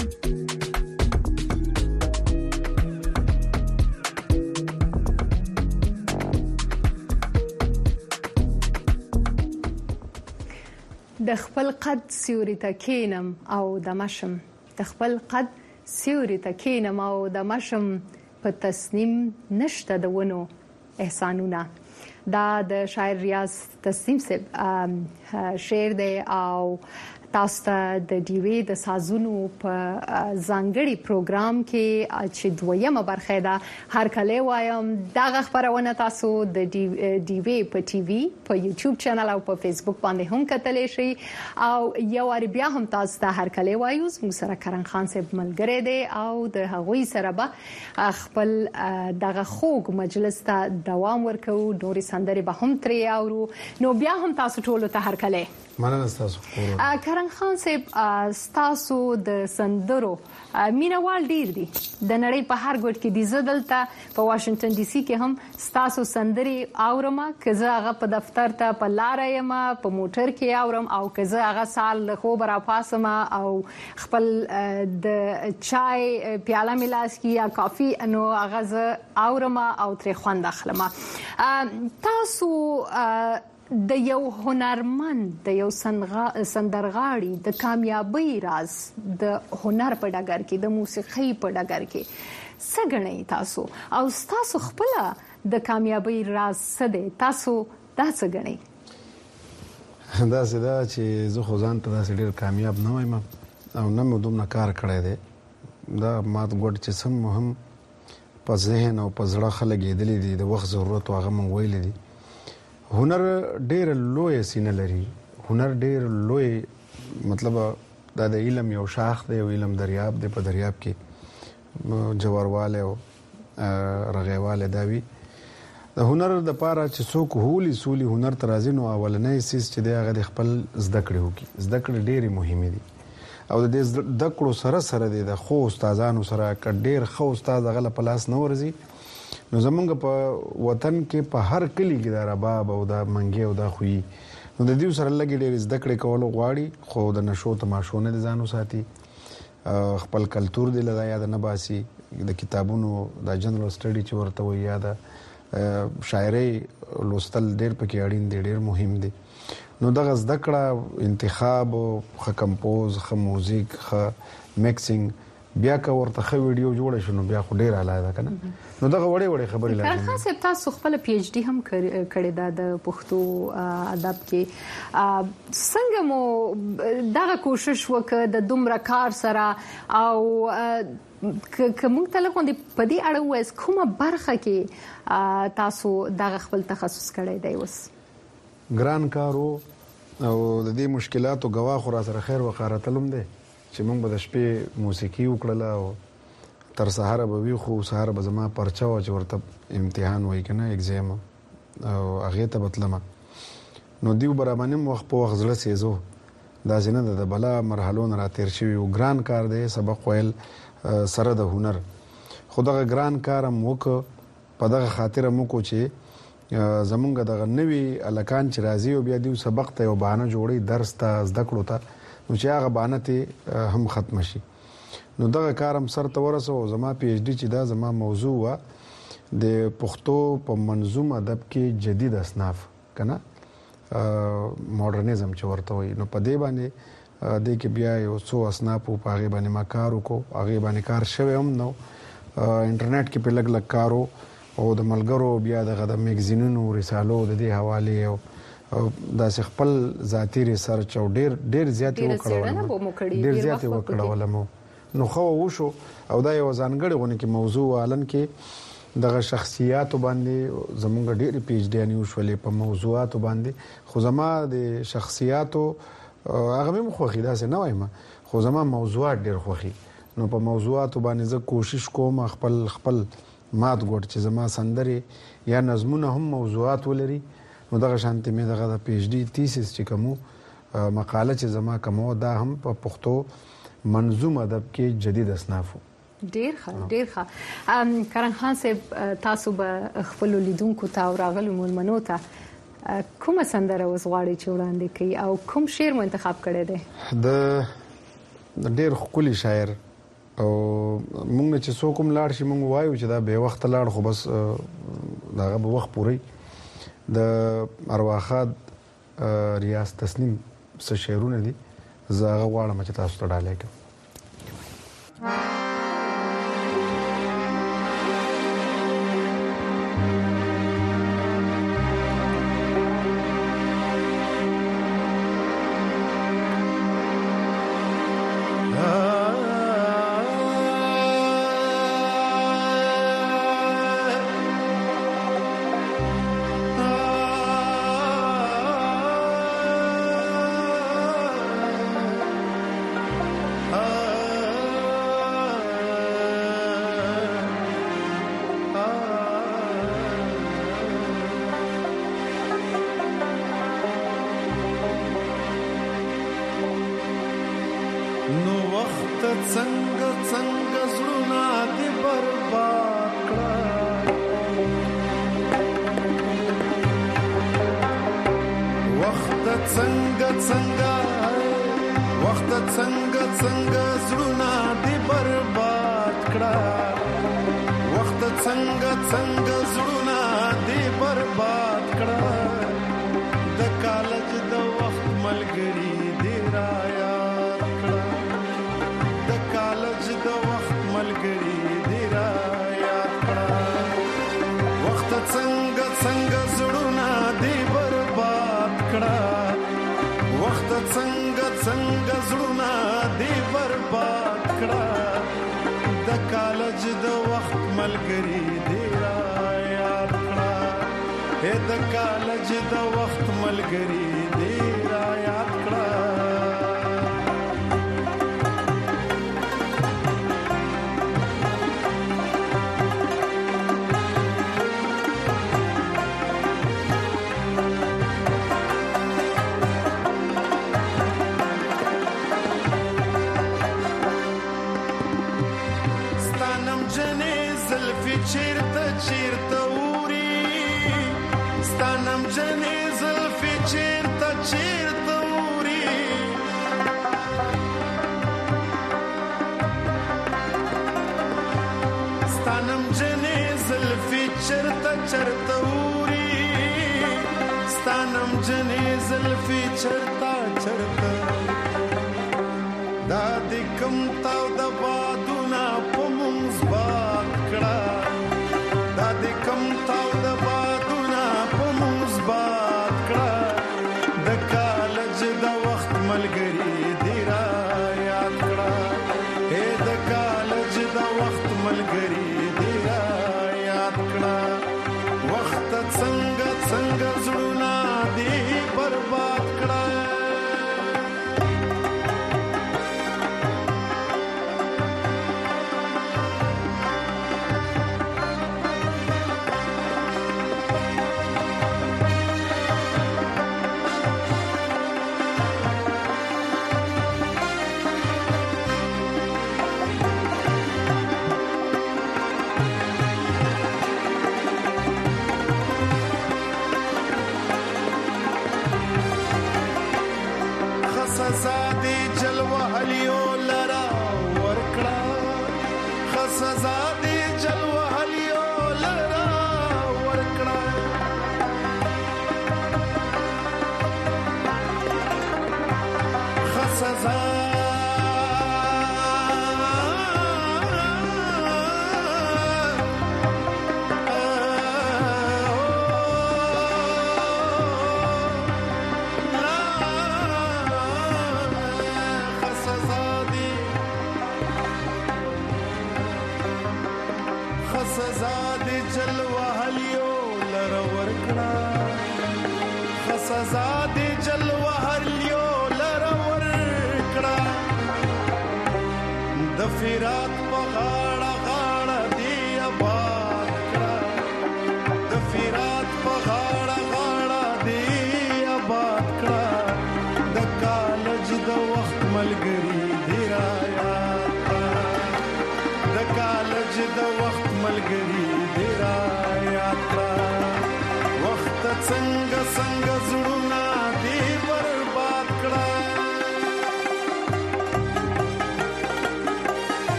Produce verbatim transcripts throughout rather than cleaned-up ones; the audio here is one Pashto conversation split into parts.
د خپل قد سیوري ته کینم او د مشم د خپل قد سیوري ته کینم او د مشم په تصنیم نشته د ونو احسانونه. دا د شاعر ریاض تسنیم صاحب شعر دی او تاسو ته د ډیوی د سازونو په ځانګړي پروګرام کې چې دویمه برخه ده هر کله وایم دا خبرونه تاسو د ډیوی په ټي وي په یوټیوب چینل او په فیسبوک باندې هم کتلی شئ او یو واری بیا هم تاسو ته هر کله وایو موږ سره کرن خان صاحب ملګری دی او د هغوی سره به خپل دغه خوږ مجلس ته دوام ورکو. نورې سندرې به هم ترې اورو. نو بیا هم تاسو ټولو ته هر کله مننه تاسو خو کرن خان صاحب تاسو د سندرو مینوال ډیر دي د نړۍ په هر ګوټ کې دي. زه دلته په واشنگټن ډي سي کې هم تاسو سندرې اورم که زه هغه په دفتر ته په لار یم په موټر کې اورم او که زه هغه سال له خوب را پاسم او خپل د چای پیاله ملاس کې یا کافي نو هغه زه اورم او ترې خوند اخلم. تاسو د یو هنرمند د یو سندرغاړي د کامیابی راز د هنر په ډګر کې د موسیقۍ په ډګر کې څه ګڼئ تاسو او تاسو خپل د کامیابی راز څه دی؟ تاسو دا څه ګڼئ؟ دا څه ده چې زه خو ځان ته داسې ډېر کامیاب نه وایم او نه مې دومره کار کړی دی. دا مات ګوډ چې څه مهم په ذهن او په زړه خلک لیدلي دي د وخت ضرورت او هغه موږ ویلي دي. هنر ډېر لوی سینه لري. هنر ډېر لوی مطلب دا د علم یو شاخ دی او علم دریاب دی. په دریاب کې جوارواله او رغیواله دا وی د هنر د پاره چې څوک هولي سولي هنر ترازینو اولنې سیس چې دی هغه د خپل زده کړې وکي. زده کړې ډېرې مهمه دي او د دې زده کړو سره سره د خو استادانو سره ک ډېر خو استاد غل په لاس نه ورزي. نو زمونږ په وطن کې په هر کلی کې دا رباب او دا منګي او دا خوې نو د دې سره لګي ډېر زده کړې کول غواړي خو د نشو تماشو نه ځانو ساتي خپل کلچر دی لدا یاد نه باسي. د کتابونو د جنرال سټډي چې ورته وي یا د شاعري لوستل ډېر پکې اړین دي ډېر مهم دي. نو دغه زده کړه انتخاب خ کمپوز خ موزیک خ میکسینګ بیا که ورته خو ویډیو جوړ شنو بیا خو ډیر اعلی ده کنه. نو دغه وړې وړې خبرې لازم. خاص تاسو خپل پی ایچ ډي هم کړی دا د پښتو ادب کې څنګه مو دغه کوشش وکړه د دومره کار سره او که موږ ته لکه په دې اړه وایي کومه برخه کې تاسو دغه خپل تخصص کړی دی؟ اوس ګران کارو او د دې مشکلاتو گواه خو را سره خیر وقارتلم دی چې موږ به د شپې موسیقي وکړله او تر سهار به وي خو سهار به زما پرچه وه چې ورته امتحان وایي که نه اګزام او هغې ته به تلمه. نو دیو به راباندې م وخت په وخت زړه سیزو داسې نه ده د بلا مرحلو نه راتېر شوي و. ګران کار دی سبق ویل سره د هنر خو دغه ګران کار هم وکړه په دغه خاطر هم وکړو چې زمونږ دغه نوي هلکان چې راځي او بیا دیو سبق ته یو بهانه جوړوي درس ته زده کړو ته نو چې هغه بهانه ته هم ختم شي. نو دغه کار هم سر ته ورسو. زما پی ایچ ډي چې دا زما موضوع وه د پښتو په منظوم ادب کې جدید اصناف کنه ماډرنیزم چې ورته وایي. نو په دې باندې دې کې بیا یو څو اصناف په هغې باندې ما کار وکړو. هغې باندې کار شوی هم نو انټرنیټ کې په لږ لږ کار او د ملګرو بیا دغه د میګزینونو رسالو د دې حوالې او او داسې خپل ذاتي ریسرچ او ډیر ډیر زیاتې وکړولم ډیر زیاتې وکړولم نو خو وشو او دا یو ځانګړې غونې کې موضوع علن کې دغه شخصیات باندې زمونږ ډیر پی ایچ ډي انیو شولې په موضوعات باندې خو زما د شخصیاتو هغه مې خوښي داسې نه وایم خو زما موضوعات ډیر خوښي. نو په موضوعات باندې زه کوشش کوم خپل خپل مات ګوډ چې زما سندرې یا نظمونه هم موضوعات ولري. نو دغه شانتي مې دغه د پی ایچ ډي تیسیس چې کومو مقاله چې زما کومو دا هم په پښتو منظوم ادب کې جدید اصناف. ډیر ښه ډیر ښه. کرن خان صاحب تاسو به خپل لیدونکو ته او راغلو مېلمنو ته کومه سندره اوس غواړئ چې وړاندې کړئ او کوم شعر مو انتخاب کړی دی؟ د ډیر ښکلي شاعر او موږ چې څوک هم لاړ شي موږ وایو چې دا به وخت لاړ خو بس داغه به وخت پوري د ارواخاد ریاض تسنیم څه شعرونه دي زه غواړم چې تاسو ته ډالۍ کړم.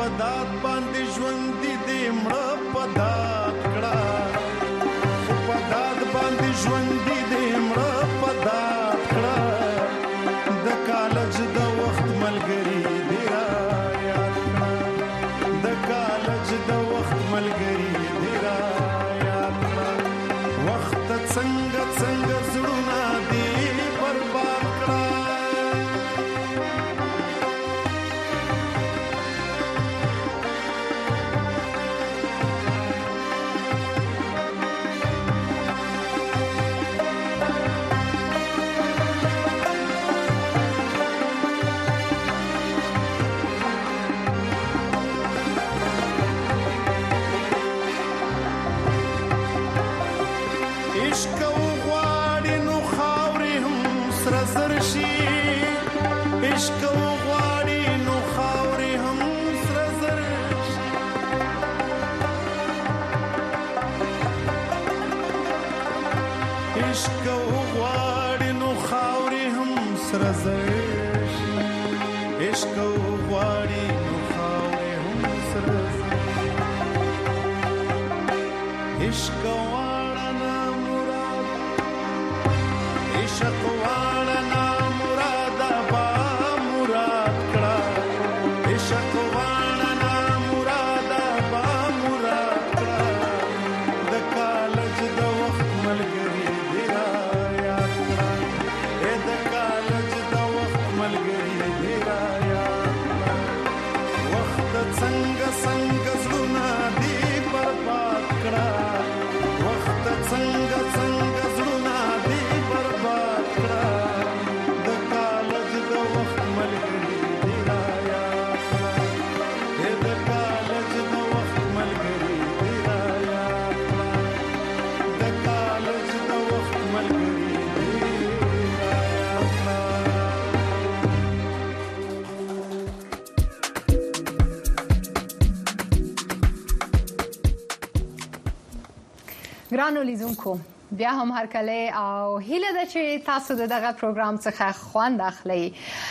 پدات باندې ژوند دې مړه پدات کړه پدات باندې ژوند دې مړه پدات کړه د کالج د وخت ملګری دې را یاد کړه د کالج د وخت ملګری دې را یاد کړه وخت څنګه څنګه زړونه دې برباد کړه ګرانو لیدونکو بیا هم هر کله او هیله ده چې تاسو دغه پروګرام څخه خوند اخلئ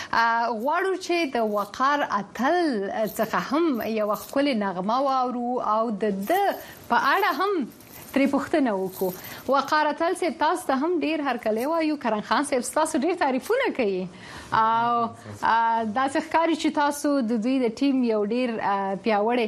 غواړو چې د وقار اتل څخه هم یو خپل نغمه واورو او د په اړه هم ترې پوښتنه وکړو وقار اتل سي تاسو ته هم ډیر هر کله وایو کرن خان سي تاسو ډیر تعریفونه کوي او دا څخکاري چې تاسو د دوی د ټیم یو ډیر پیاوړی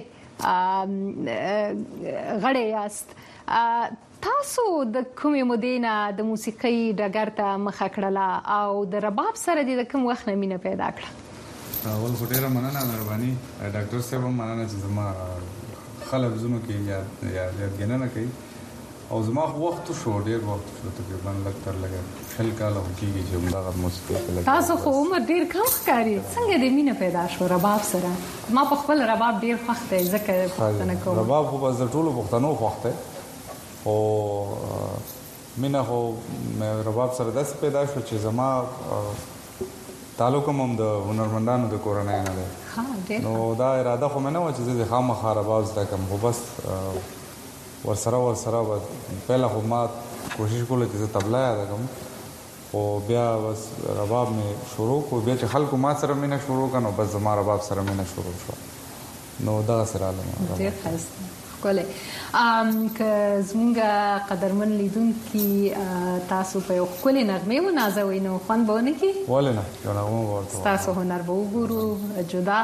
غړی یاست تاسو د کومې مودې د موسیقۍ ډګر ته مخه کړله او د رباب سره د کوم وخت نه مینه پیدا کړه اول خو ډیره مننه مهرباني ډاکټر صاحب هم مننه چې زما خلک زونو کې یا یا یادګنه کوي او زما وخت شو ډیر وخت شو تقریبا لکتر لګا خل کاله کېږي چې موږ موسیقي کوي تاسو خو عمر ډیر کم ښکاري څنګه د مینه پیدا شو رباب سره ما په خپل رباب ډیر خوښ دی ځکه پښتنه کوم رباب خو په ټولو پښتنو خوښ دی او مینه خو رباب سره داسې پیدا شو چې زما تعلق هم د هنرمندانو د کورنۍ نه دی نو دا اراده خو مې نه وه چې زه خامخا رباب زده کړم خو بس ورسره ورسره پهله خو ما کوشش کوله چې زه طبله یاده کړم خو بیا بس رباب مې شروع کړو بیا چې خلکو ما سره مینه شروع کړه نو بس زما رباب سره مینه شروع شوه نو دغسې راغلم ډېر ښایسته ښکلی که زموږ قدرمن لیدونکي تاسو په یو ښکلې نغمې ونازوئ نو خوند به ونه کړي ولې نه یو نغمه به ورته ستاسو هنر به وګورو جدا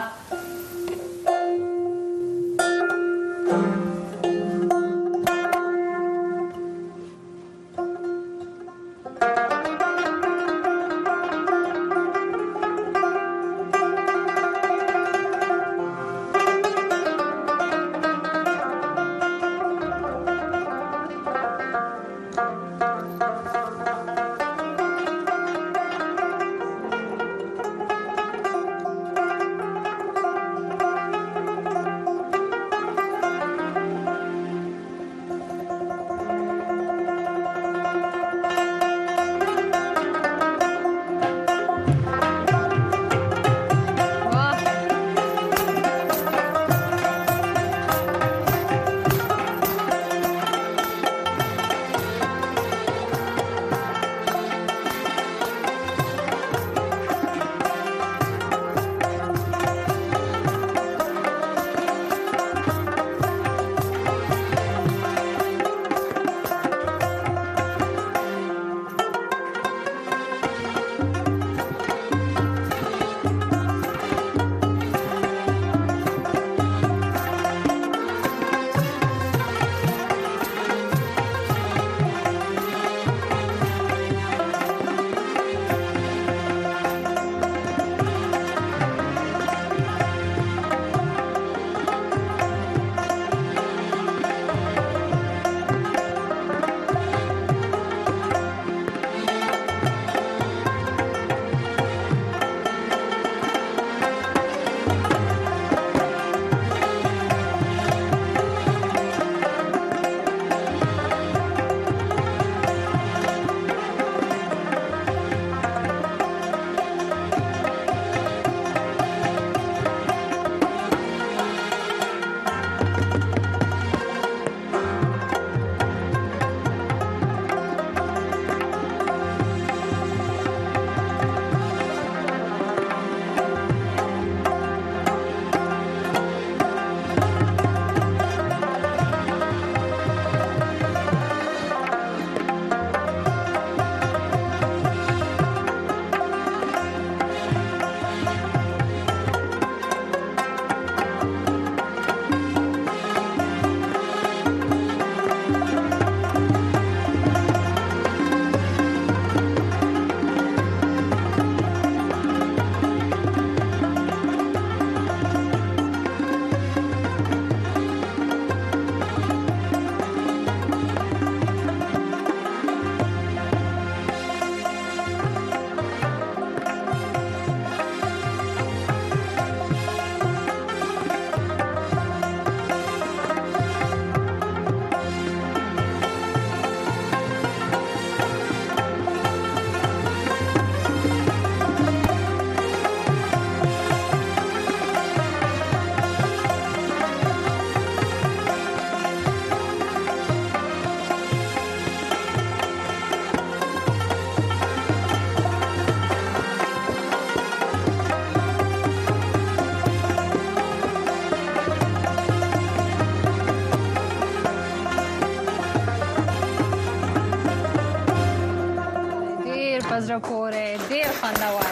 زړه پورې ډېر خوندور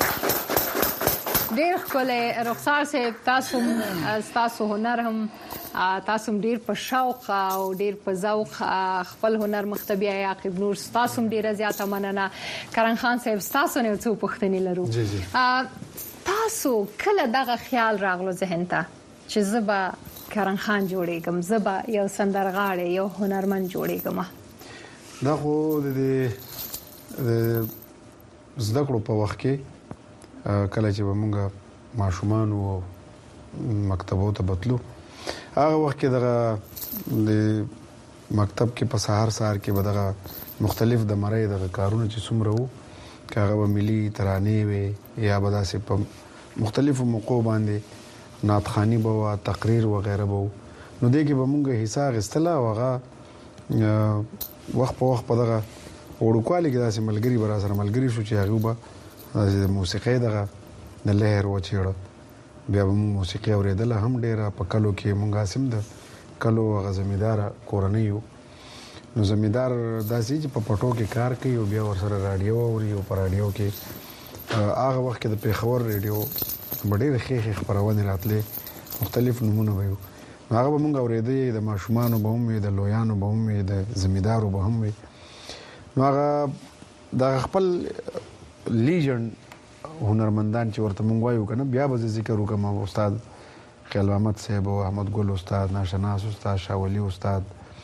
ډېر ښکلی رخسار صاحب تاسو ستاسو هنر هم تاسو ډېر په شوق او ډېر په ذوق خپل هنر مخته بیایي. عاقب نور تاسو ډېره زیاته مننه. کرن خان صاحب تاسو نه څو پوښتنې لرو. جی جی تاسو کله دغه خیال راغلو ذهن ته چې زه به کرن خان جوړېږم، زه به یو سندرغاړی یو هنرمند جوړېږم؟ دا خو د زده کړو په وخت کې کله چې به موږ ماشومان او مکتبو ته بتلو، هغه وخت کې دغه د مکتب کې په سهار سهار کې به دغه مختلف د مړۍ دغه کارونه چې څومره وو، که هغه به ملي ترانې وي یا به داسې په مختلفو موقعو باندې نعتخواني به وه، تقریر وغیره به وو، نو دې کې به موږ حصه اخیستله او هغه وخت په وخت په دغه وړوکوالي کې داسې ملګري به راسره ملګري شو چې هغوی به د موسیقۍ دغه د لهر وچېړه، بیا به موږ موسیقي اورېدله هم ډېره. په کلو کې موږ هسې د کلو هغه زمینداره کورنۍ وو، نو زمیندار داسې چې په پټو کې کار کوي او بیا ورسره راډیو اوري او په راډیو کې هغه وخت کې د پېښور ریډیو به ډېرې ښې ښې خپرونې راتلې، مختلف نومونه به وي، نو هغه به موږ اورېدی، د ماشومانو به هم وي، د لویانو به هم وي، د زمیندارو به هم وي. نو هغه د خپل لیجنډ هنرمندان چې ورته مونږ وایو کنه، بیا به ذکر وکم استاد خیال محمد صاحب او احمد ګل استاد، ناشناس استاد، شاولی استاد،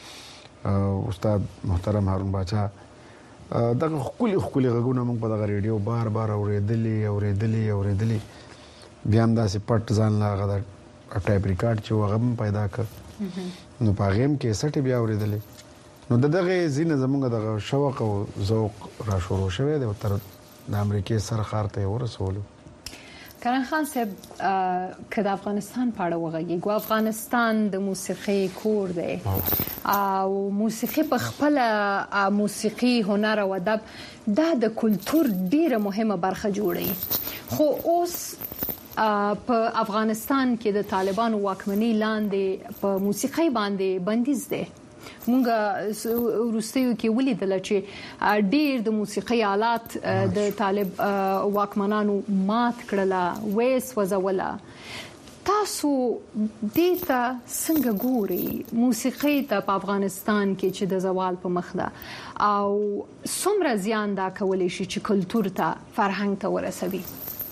استاد محترم هارون باچا، دغه خولي خولي غږونه مونږ په دغه ریډیو بار بار اورېدلې اورېدلې اورېدلې بیا هم داسې پټ ځان لا هغه ټایپ ریکارډ چې هغه هم پیدا کړ، نو په هغې هم کیسټ بیا اورېدلې، نو د دغه ځینې زمونږ دغه شوق او ذوق را شروع شوی دی تر د امریکې سر ښار ته یې ورسولو. کرن خان صاحب که د افغانستان په اړه وغږیږو، افغانستان د موسیقۍ کور دی او موسیقي په خپله موسیقي هنر او ادب دا د کلتور ډیره مهمه برخه جوړوي، خو اوس په افغانستان کې د طالبانو واکمنۍ لاندې په موسیقۍ باندې بندیز دی. مونږ وروستیو کې ولیدل چې ډېر د موسیقي آلات د طالب واکمنانو مات کړله، ویې سوځوله. تاسو دې ته څنګه ګورئ، موسیقۍ ته په افغانستان کې چې د زوال په مخ ده، او څومره زیان دا کولی شي چې کلتور ته، فرهنګ ته ورسوي؟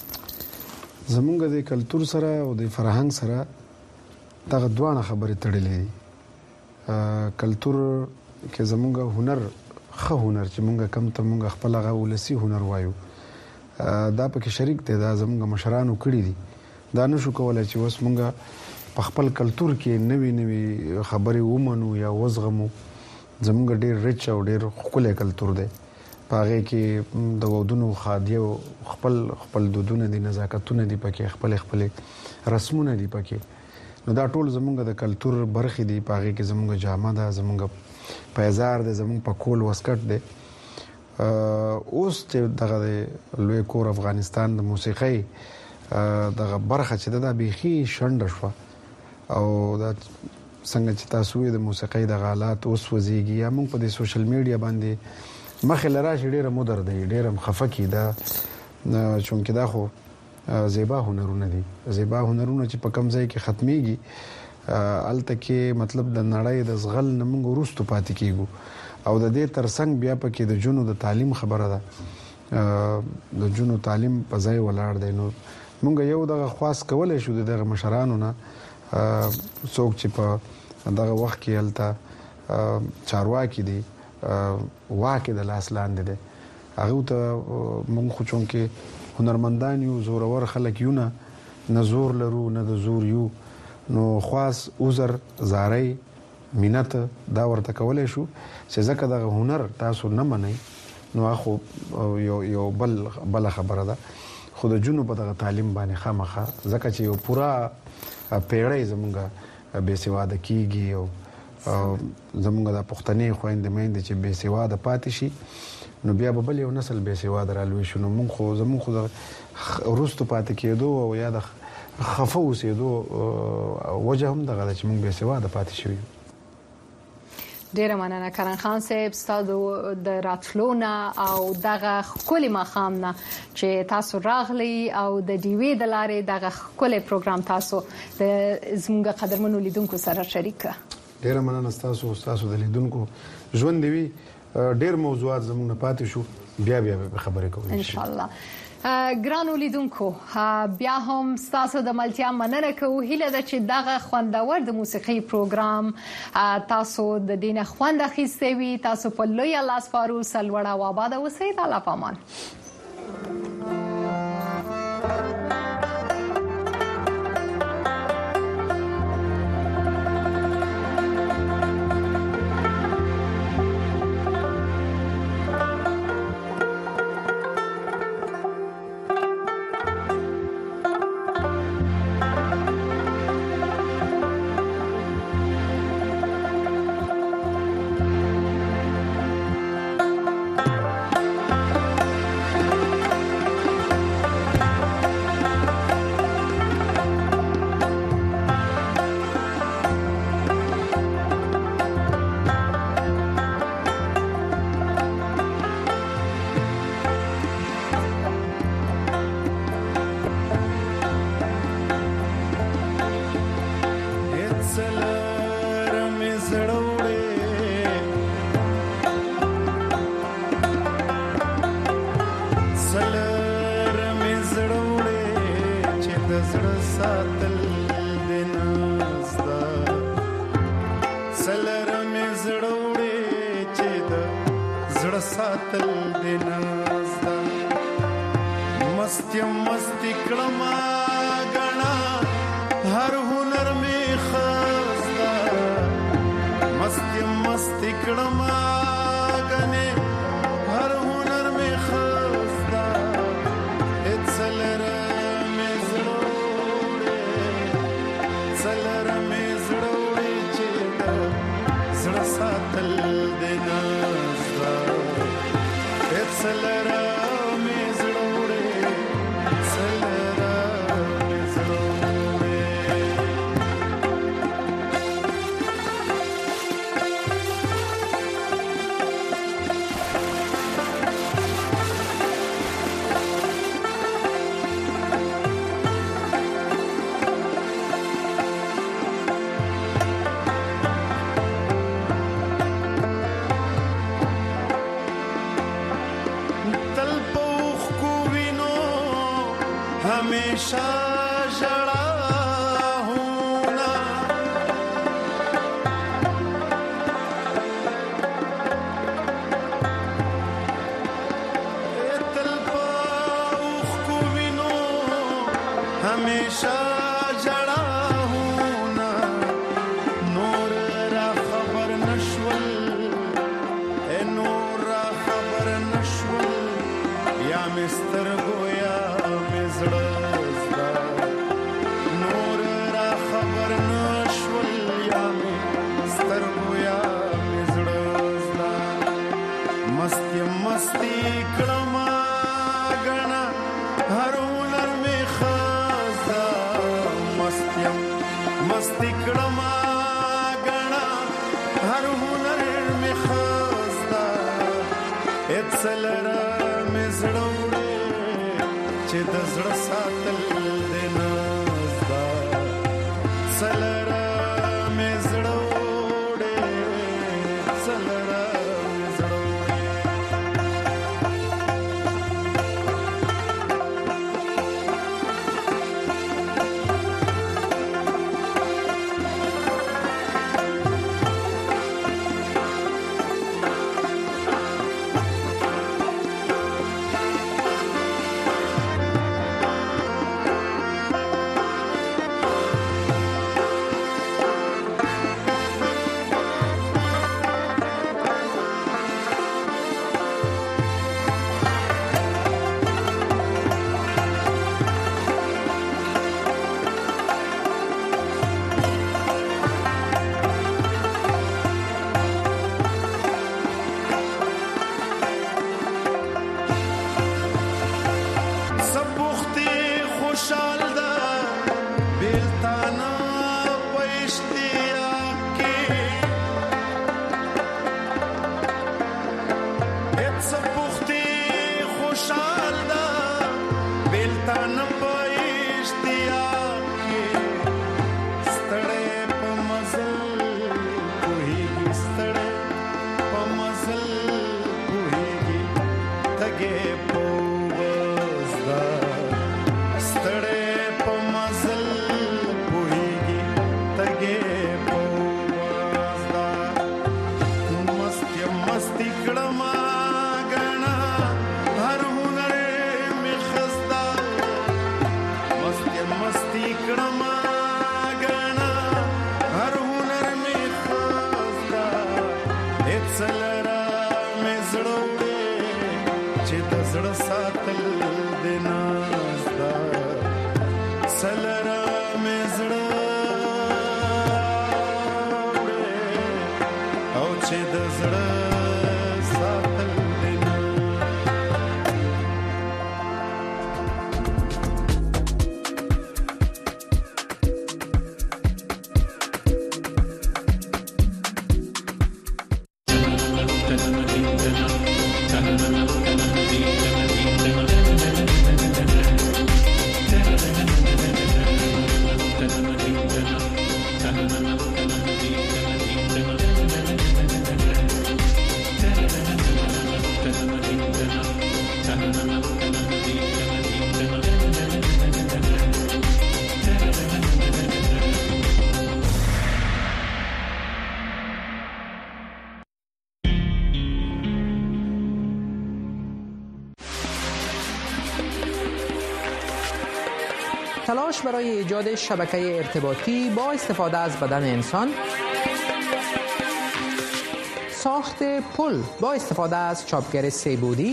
زمونږ د کلتور سره او د فرهنګ سره دغه دواړه خبرې تړلې دي. کلتور کې زمونږ هنر، ښه هنر چې مونږ کم ته مونږ خپل هغه ولسي هنر وایو، دا پکې شریک دی، دا زمونږ مشرانو کړي دي، دا نشو کولای چې اوس مونږ په خپل کلتور کې نوې نوې خبرې ومنو یا وزغمو. زمونږ ډېر ریچ او ډېر ښکلی کلتور دی، په هغې کې د ودونو خادیو خپل خپل دودونه دي، نزاکتونه دي پکې، خپل خپل رسمونه دي پکې، نو دا ټول زمونږ د کلتور برخې دي. په هغې کې زمونږ جامه ده، زمونږ پیزار ده، زمونږ په کول وسکټ دی. اوس چې دغه د لوی کور افغانستان د موسیقۍ دغه برخه چې ده دا بیخي شنډه شوه، او دا څنګه چې تاسو وایئ د موسیقۍ دغه آلات اوس وځېږي، یا موږ په دې سوشل میډیا باندې مخې له راشي ډېره مدر دی، ډېره هم خفه کي دا، چونکې دا خو زیبا هنرونه دي، زیبا هنرونه چې په کم ځای کې ختمیږي هلته کې مطلب د نړۍ د زغل نه موږ وروستو پاتې کیږو، او د دې ترڅنګ بیا پکې د جنو د تعلیم خبره ده، د جنو تعلیم په ځای ولاړ دی. نو موږ یو دغه خواست کولی شو د دغه مشرانو نه، څوک چې په دغه وخت کې هلته چارواکي دي، واک د لاس لاندې دی، هغوی ته موږ خو چونکې هنرمندان یو، زورور خلک یو نه، نه زور لرو نه د زور یو، نو خواست عذر زارۍ مینت دا ورته کولی شو چې ځکه دغه هنر تاسو نه منئ، نو هغه یو یو بل بله خبره ده، خو د جنو په دغه تعلیم باندې خامخا، ځکه چې یو پوره پیړۍ زمونږ بې سواده کیږي، او زمونږ د پښتنې خویندې میندې چې بې سواده پاتې شي، نو بیا به بل یو نسل بې سواده رالوی شو. نو مونږ خو زمونږ خو د وروستو پاتې کېدو او یا د خفه اوسېدو وجه هم دغه ده چې مونږ بې سواده پاتې شوي. ډیره مننه کرن خان صاحب ستاسو د راتلونه او دغه خولي مخام نه چې تاسو راغلي او د ډیوی د لارې دغه خولي پروګرام تاسو د زموږ قدرمنو لیدونکو سره شریک. ډیره مننه تاسو تاسو د لیدونکو ژوند دی ډیر موضوعات زموږ نه پاتې شو بیا بیا به خبرې کوو ان شاء الله. ګرانو لیدونکو بیا هم تاسو د ملتیا مننه کوو. هیله ده چې دغه خوندور د موسیقي پروګرام تاسو د دینه خوند اخیسته وي. تاسو په لوی الله سپارو. سلوړه و آباد اوسئ. تعالی پامان. تلاش برای ایجاد شبکه ارتباطی با استفاده از بدن انسان، ساخت پل با استفاده از چاپگر سه‌بعدی،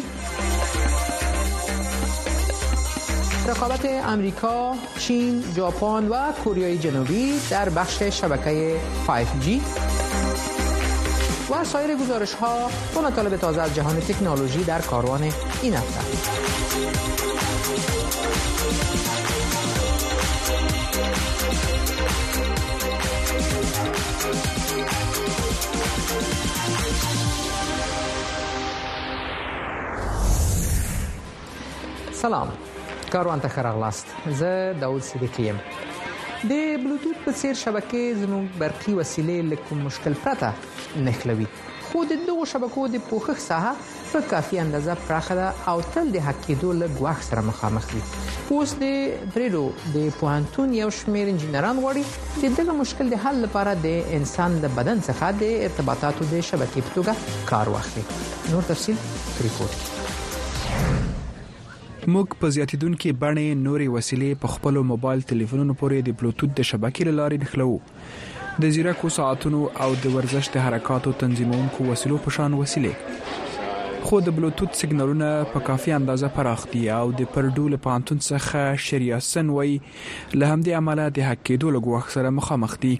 رقابت امریکا، چین، ژاپن و کره جنوبی در بخش شبکه پنج جی و سایر گزارش‌ها و مطالب تازه از جهان تکنولوژی در کاروان این هفته. سلام، کاروان ته ښه راغلاست. زه داود صدیقی یم. د بلوتوث په څیر شبکې زموږ برقي وسیلې له کوم مشکل پرته نښلوي، خو د دغو شبکو د پوښښ ساحه په کافي اندازه پراخه ده او تل د حک کېدو له ګواښ سره مخامخ دي. اوس د پریډو د پوهنتون یو شمېر انجینران غواړي چې دغه مشکل د حل لپاره د انسان د بدن څخه د ارتباطاتو د شبکې په توګه کار واخلي. نور تفصیل ریپورت کې. موږ په زیاتیدونکو باندې نوري وسیلې په خپل موبایل ټلیفونونو پورې د بلوتوث د شبکې لارې نښلو. د زیرکو ساعتونو او د ورزش د حرکاتو تنظیمونکو وسیلو په شان وسیلې، خو د بلوتوث سیګنالونه په کافي اندازه پراخ دي او د پردو له پانتون څخه شریاسن وای له همدې عمله د حک کېدو له ګواښ سره مخامخ دي.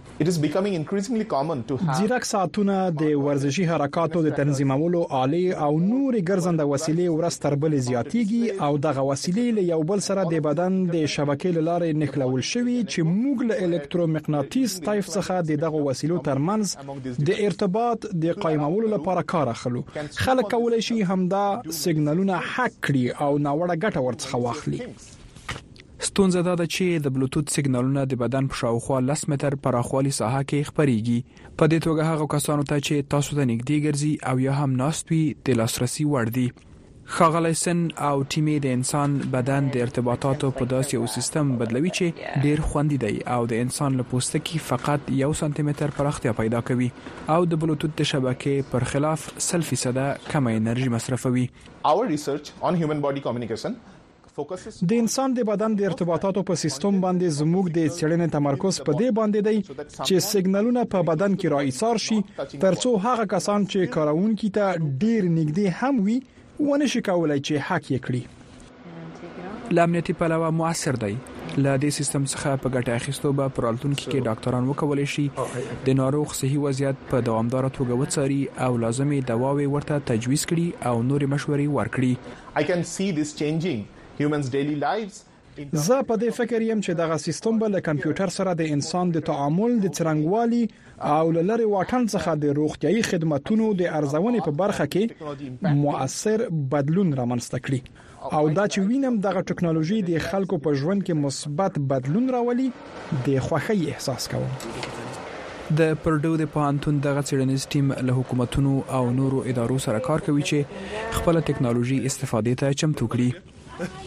زیرک ساعتونه د ورزشي حرکاتو د تنظیمولو آلې او نور ګرځنده وسیلې ورستر بل زیاتیږي او دغه وسیلې له یو بل سره د بدن د شبکې لارې نښلول شوی چې موږ له الکترومغناطیس طیف څخه دغه وسیلو ترمنځ د ارتباط د قائمولو لپاره کار اخلو. خلک کولای شي همدا سیګنالونه حک کړي او ناوړه ګټه ورڅخه واخلي. ستونزه دا ده چې د بلوتوث سیګنالونه د بدن په شاوخوا لس متر پراخوالي ساحه کې خپريږي. په دې توګه هغه کسانو ته چې تاسو ته نږدې ګرځي او یا هم ناست وي د لاسرسي وړ دي. ښاغلی سن او ټیمې د انسان بدن د ارتباطاتو په داسې یو سیستم بدلوي چې ډیر خوندي دی او د انسان له پوستکي فقط یو سانتي متر پراختیا پیدا کوي او د بلوتوث د شبکې پر خلاف سل فیصد کم انرژي مصرفوي. Our research on human body communication د انسان د بدن د ارتباطاتو په سیستم باندې زموږ د څېړنې تمرکز په دې باندې دی چې سیګنالونه په بدن کې راایثار شي ترڅو هغه کسان چې کارونکي ته ډیر نږدې هم وي ونه شي کولای چې حق یې کړي. لامنیتي پلوه موثر دی. له دې سیستم څخه په ګټه اخیستو به پرالتونکو کې ډاکټران وکولای شي د ناروغ صحي وضعیت په دوامدار توګه وڅاري او لازمي دواوې ورته تجویز کړي او نوري مشورې ورکړي. I can see this changing humans daily lives. زه په دې فکر یم چې دغه سیستم به له کمپیوټر سره د انسان د تعامل د څرنګوالي او لری واټن څخه د روغتيایي خدماتو د ارزونې په برخه کې مؤثر بدلون رامنځته کړي او دا چې وینم دغه ټکنالوژي د خلکو په ژوند کې مثبت بدلون راولي د خوښۍ احساس کوم. د پردو د پوهنتون دغه څېړنیز ټیم له حکومتونو او نورو ادارو سره کار کوي چې خپل ټکنالوژي استفاده ته چمتو کړي.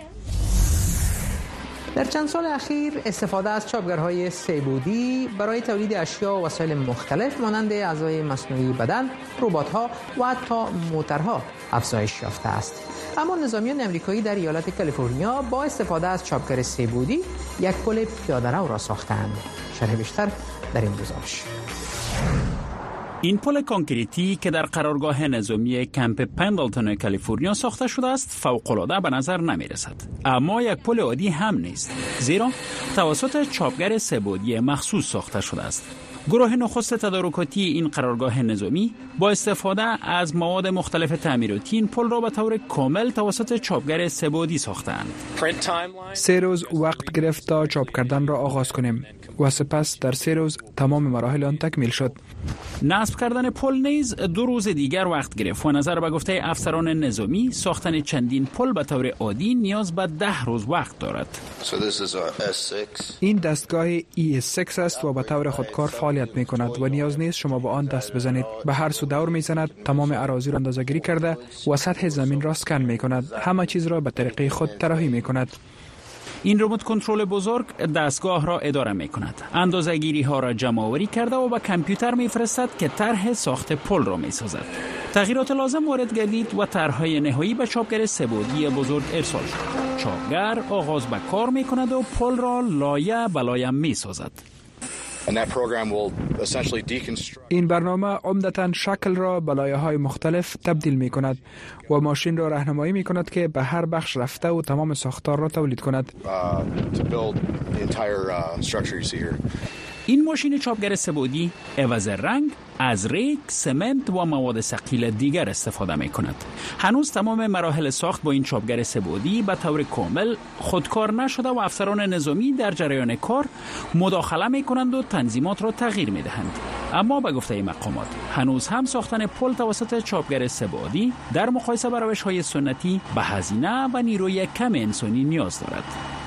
در چند سال اخیر استفاده از چاپگرهای سه‌بعدی برای تولید اشیا و وسایل مختلف مانند اعضای مصنوعی بدن، ربات‌ها و حتی موتورها افزایش یافته است. اما نظامیان آمریکایی در ایالت کالیفرنیا با استفاده از چاپگر سه‌بعدی یک پل پیاده‌رو را ساختند. شرح بیشتر در این گزارش. این پل کانکریتی که در قرارگاه نظامی کمپ پندلتون کالیفرنیا ساخته شده است فوق‌العاده به نظر نمی رسد، اما یک پل عادی هم نیست، زیرا توسط چاپگر سه‌بعدی مخصوص ساخته شده است. گروه نخست تدارکاتی این قرارگاه نظامی با استفاده از مواد مختلف تعمیراتی این پل را به طور کامل توسط چاپگر سه‌بعدی ساختند. سه روز وقت گرفت تا چاپ کردن را آغاز کنیم و سپس در سه روز تمام مراحل آن تکمیل شد. نصب کردن پل نیز دو روز دیگر وقت گرفت و نظر به گفته افسران نظامی ساختن چندین پل به طور عادی نیاز به ده روز وقت دارد. این دستگاه ای اس شش است و به طور خودکار فعالیت می کند و نیاز نیست شما به آن دست بزنید. به هر سو دور می زند، تمام اراضی را اندازه‌گیری کرده و سطح زمین را اسکن می کند. همه چیز را به طریق خود طراحی می کند. این رموت کنترل بزرگ دستگاه را اداره می کند. اندازه‌گیری ها را جمع آوری کرده و به کامپیوتر می فرستد که طرح ساخت پل را می سازد. تغییرات لازم وارد گردید و طرح‌های نهایی به چاپگر سه‌بعدی بزرگ ارسال شد. چاپگر آغاز به کار می کند و پل را لایه به لایه می سازد. این برنامه عمدتاً شکل را به لایه‌های مختلف تبدیل می کند و ماشین را راهنمایی می کند که به هر بخش رفته و تمام ساختار را تولید کند. این ماشین چاپگر سه‌بعدی عوض رنگ از ریک، سمنت و مواد ثقیل دیگر استفاده می کند. هنوز تمام مراحل ساخت با این چاپگر سه‌بعدی به طور کامل خودکار نشده و افسران نظامی در جریان کار مداخله می کنند و تنظیمات را تغییر می دهند. اما به گفته مقامات هنوز هم ساختن پل توسط چاپگر سه‌بعدی در مقایسه با روش‌های سنتی به هزینه و نیروی کم انسانی نیاز دارد.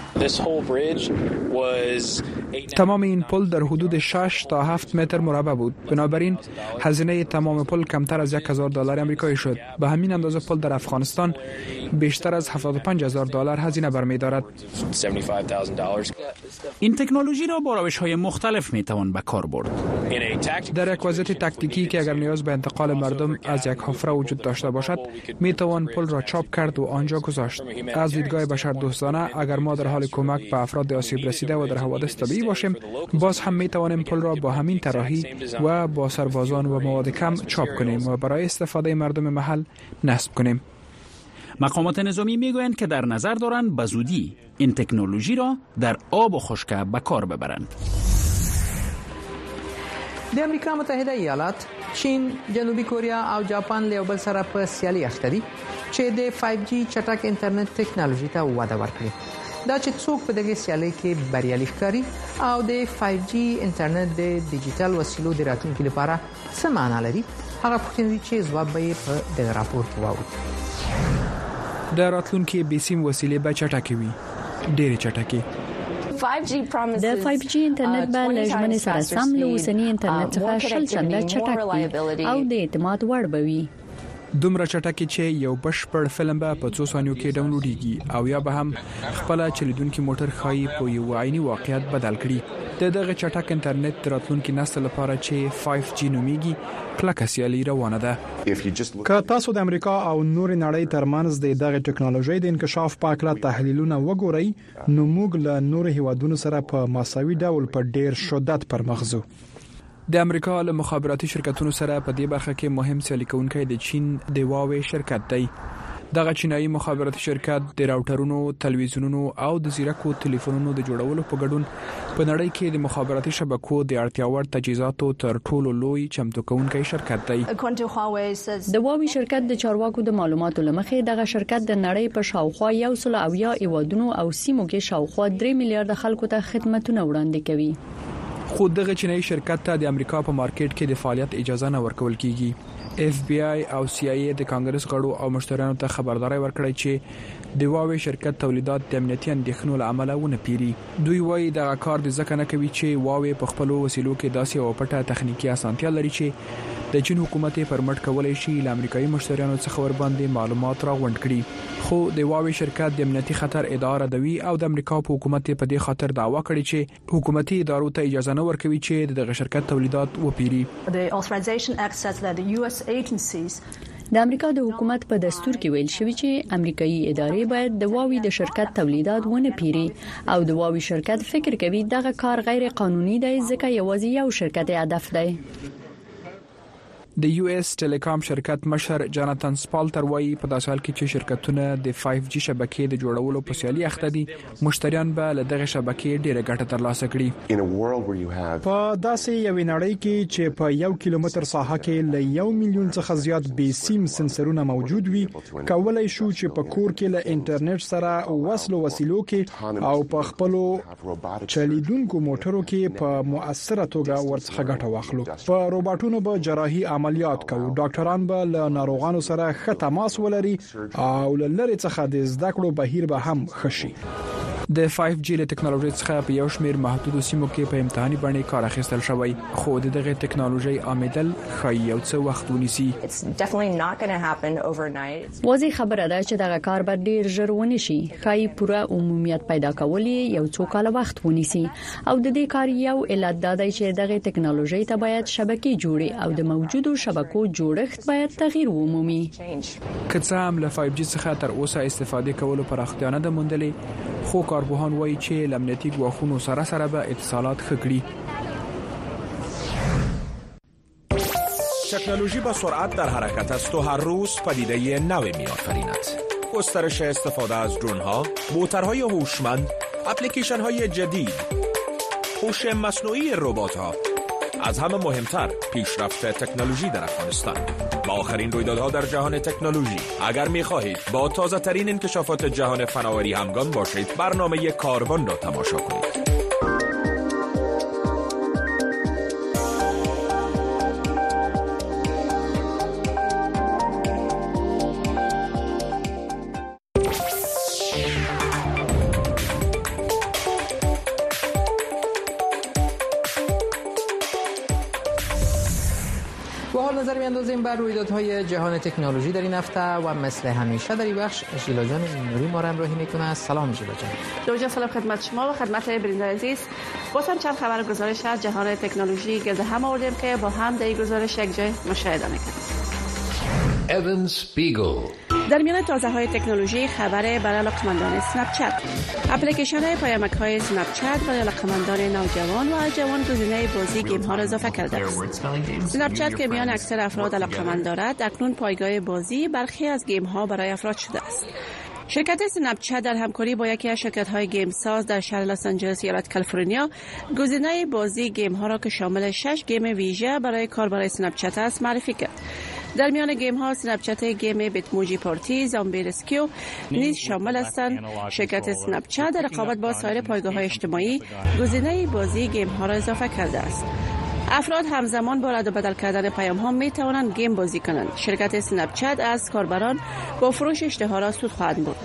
تمام این پل در حدود شش تا هفت متر مربع بود. بنابراین هزینه تمام پل کمتر از یک هزار دلار آمریکایی شد. به همین اندازه پل در افغانستان بیشتر از هفتاد و پنج هزار دلار هزینه برمی‌دارد. این تکنولوژی را با روش‌های مختلف می‌توان به کار برد. در یک وضعیت تاکتیکی که اگر نیاز به انتقال مردم از یک حفره وجود داشته باشد، می‌توان پل را چاپ کرد و آنجا گذاشت. از دیدگاه بشردوستانه اگر ما در حال کمک به افراد آسیب رسیده و در حوادث طبیعی باشیم، باز هم می‌توانیم پل را با همین طراحی و با سربازان و مواد کم چاپ کنیم و برای استفاده مردم محل نصب کنیم. مقامات نظامی میگویند که در نظر دارند به زودی این تکنولوژی را در آب و خشک به کار ببرند. د امریکا متحده ایالات، چین، جنوبي کوریا او جاپان له بل سره په سیالي اخته دي چې د فایو جی چټک انټرنیټ ټکنالوژي ته وده ورکړي. دا چې څوک په دغه سیالي کې بریالي ښکاري او د فایو جی انټرنیټ د ډیجیټل وسیلو د راتلونکي لپاره څه معنا لري، هغه پوښتنې چې ځواب به په دغه راپور کې واورو. د راتلونکي بیسیم وسیلې به چټکې وي، ډېرې چټکې. د فایو جی انټرنیټ به له ژمنې سره سم له اوسني انټرنیټ څخه شل چنده چټک وي او د اعتماد وړ به وي. دومره چټکې چې یو بشپړ فلم به په څو ثانیو کې ډاونلوډیږي او یا به هم خپل چلیدونکو موټر خایي په یو عیني واقعیت بدل کړي. د دغه چټک انټرنیټ راتلونکي نسل لپاره چې فایو جی نومیږي کلکه سیالي روانه ده. که تاسو د امریکا او نور نړۍ ترمنځ د دغه ټکنالوژي د انکشاف په اړه تحلیلونه وګورئ، نو موږ له نور هیوادونو سره په مساوي ډول په ډیر شدت پرمخ ځو. د امریکا له مخابراتي شرکتونو سره په دې برخه کې مهم سیالي کوونکی د چین د هواوی شرکت دی. دغه چینایي مخابراتي شرکت د راوټرونو، تلویزیونونو او د زیرکو ټلیفونونو د جوړولو په ګډون په نړۍ کې د مخابراتي شبکو د اړتیا وړ تجهیزاتو تر ټولو لوی چمتو کوونکی شرکت دی. د هواوی شرکت د چارواکو د معلوماتو لمخې دغه شرکت د نړۍ په شاوخوا یو سل او یا ایوادونو او سیمو کې شاوخوا درې میلیارډ خلکو ته خدماتونه وړاندې کوي. خو دغه چینایي شرکت ته د امریکا په مارکیټ کې د فعالیت اجازه نه ورکول کیږي. اف بی آی او سی آی ای د کانګرس غړو او مشتریانو ته خبرداري ورکړې چې د هواوی شرکت تولیدات د امنیتي اندېښنو له امله ونه پیري. دوی وایي دا کار د ځکه نه کوي چې هواوی په خپل وسیلو کې داسې او پټه تخنیکی اسانتیا لري چې د چین حکومت پر مټ کولای شي له امریکایي مشتریانو څخه ور باندې معلومات راغونډ کړي. خو د هواوی شرکت د امنیتي خطر اداره دوی او د امریکا په حکومت په دې خاطر دعوا کړې چې حکومتي ادارو ته اجازه نه ورکوي چې دغه شرکت تولیدات وپیري. د امریکا د حکومت په دستور کې ویل شوی چې امریکایي ادارې باید د هواوی د شرکت تولیدات ونه پیري او د هواوی شرکت فکر کوي دغه کار غیر قانوني دی ځکه یوازې یو شرکت هدف دی. د یو اس ټیلیکام شرکت مشر جاناتان سپالټر وایي په داسې حال کې چې شرکتونه د فایو جی شبکې د جوړولو په سیالي اخته دي، مشتریان به له دغه شبکې ډیره ګټه ترلاسه کړي. په داسې یوې نړۍ کې چې په یو کیلومتر ساحه کې له یو میلیون څخه زیات بې سیم سنسرونه موجود وي، کولای شو چې په کور کې له انټرنیټ سره وصل وسیلو کې او په خپل چلیدونکو موټرو کې په مؤثره توګه ورڅخه ګټه واخلو. په روباټونو به جراحي عملیات کوو، ډاکټران به له ناروغانو سره ښه تماس ولري او له لرې څخه د زده کړو بهیر به هم خشي. د فایو جی له ټکنالوژي څخه په یو شمیر محدود سیمو کې په امتحاني باندې کار اخیستل شوی، خو دغه ټکنالوژي عامدل خای یو څه وخت ونیسي. واضح خبره ده چې دغه کار به ډیر ژر ونشي، خای پوره عمومیت پیدا کولې یو څو کال وخت ونیسي او د دې کار یو علت دا دی چې دغه ټکنالوژي ته باید شبکې جوړي او د موجودو شبکو جوړښت باید تغییر ومومي. که څه هم له فایو جی څخه تر اوسه استفادې کولو پراختیا نه ده موندلې، خو کارپوهان وایي چې لمنیتي ګواښونو سره سره به اتصالات ښه کړي. تکنولوژی با سرعت در حرکت است و هر روز پدیده نوی می‌آفریند. گسترش استفاده از درون‌ها، موتورهای هوشمند، اپلیکیشن‌های جدید، هوش مصنوعی ربات‌ها، از همه مهمتر پیشرفت تکنولوژی در افغانستان. با آخرین رویدادها در جهان تکنولوژی، اگر می‌خواهید با تازه ترین انکشافات جهان فناوری همگام باشید، برنامه کاروان را تماشا کنید. نظر می‌اندازیم بر رویدادهای جهان تکنولوژی در این هفته و مثل همیشه در این بخش ژیلا جان نوری ما را همراهی می‌کنه. سلام ژیلا جان. دوجا سلام خدمت شما و خدمت برنده عزیز. باز هم چند خبر گزارش از جهان تکنولوژی گرد هم آوردیم که با هم در این گزارش یک جای مشاهده می‌کنیم. ایون سپیگل. در میان تازه های تکنولوژی خبر برای علاقمندان اسنپ چت. اپلیکیشن های پیامک های اسنپ چت برای علاقمندان نوجوان و جوان گزینه بازی گیم ها را اضافه کرده است. اسنپ چت که میان اکثر افراد علاقمند دارد، اکنون پایگاه بازی برخی از گیم ها برای افراد شده است. شرکت اسنپ چت در همکاری با یکی از شرکت‌های گیم ساز در شهر لس آنجلس ایالت کالیفرنیا گزینه بازی گیم ها را که شامل شش گیم ویژه برای کاربر اسنپ چت است معرفی کرد. در میان گیم ها اسنپ چت گیم بیتموجی پارتی، زامبی رسکیو نیز شامل هستند. شرکت اسنپ چت در رقابت با سایر پایگاه‌های اجتماعی گزینه بازی گیم ها را اضافه کرده است. افراد همزمان با رد و بدل کردن پیام ها می توانند گیم بازی کنند. شرکت اسنپ چت از کاربران با فروش اشتهارات سود خواهد برد.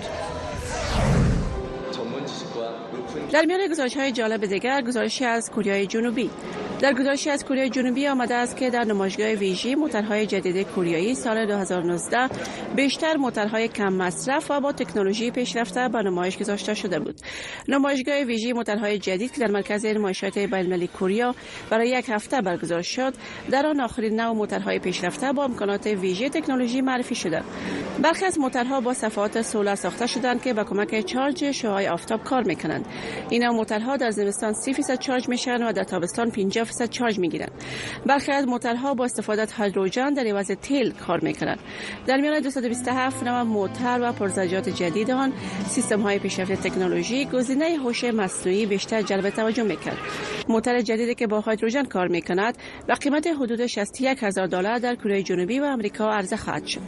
در میان گزارش‌های جالب دیگر گزارشی از کره جنوبی. در گزارشی از کره جنوبی آمده است که در نمایشگاه ویژی موتورهای جدید کره سال دو هزار و نوزده بیشتر موتورهای کم مصرف و با تکنولوژی پیشرفته به نمایش گذاشته شده بود. نمایشگاه ویژی موتورهای جدید که در مرکز نمایشات بین‌المللی کره برای یک هفته برگزار شد، در آن آخرین نوع موتورهای پیشرفته با امکانات ویژه تکنولوژی معرفی شده. برخی از موتورها با صفحات سولار ساخته شدند که با کمک چارج شعاع آفتاب کار می‌کنند. این موتورها در زمستان سی درصد چارج میشن و در تابستان پنجاه درصد چارج میگیرند. برخی از موتورها با استفاده از هیدروژن در عوض تیل کار میکنند. در میان دویست و بیست و هفت نوع موتور و پرزجاجات جدید آن، سیستم های پیشرفته تکنولوژی گزینه هوش مصنوعی بیشتر جلب توجه میکرد. موتور جدیدی که با هیدروژن کار میکند و قیمت حدود شصت و یک هزار دلار در کره جنوبی و آمریکا عرضه خواهد شد.